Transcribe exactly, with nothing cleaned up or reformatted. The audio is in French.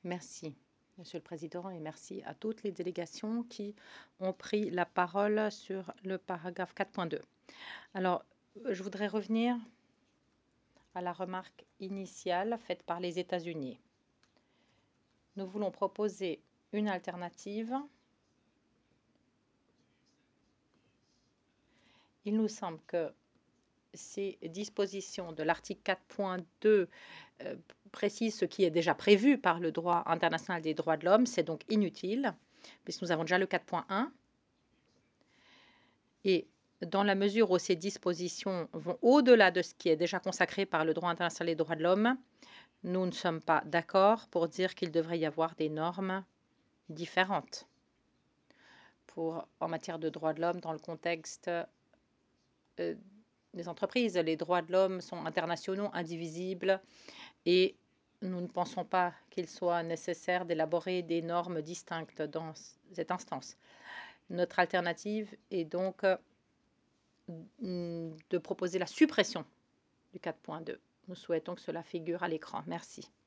Merci, Monsieur le Président, et merci à toutes les délégations qui ont pris la parole sur le paragraphe quatre point deux. Alors, euh, je voudrais revenir à la remarque initiale faite par les États-Unis. Nous voulons proposer une alternative. Il nous semble que ces dispositions de l'article quatre point deux euh, précisent ce qui est déjà prévu par le droit international des droits de l'homme. C'est donc inutile, puisque nous avons déjà le quatre point un. Et dans la mesure où ces dispositions vont au-delà de ce qui est déjà consacré par le droit international des droits de l'homme, nous ne sommes pas d'accord pour dire qu'il devrait y avoir des normes différentes pour, en matière de droits de l'homme dans le contexte euh, des entreprises. Les droits de l'homme sont internationaux, indivisibles, et nous ne pensons pas qu'il soit nécessaire d'élaborer des normes distinctes dans cette instance. Notre alternative est donc de proposer la suppression du quatre point deux. Nous souhaitons que cela figure à l'écran. Merci.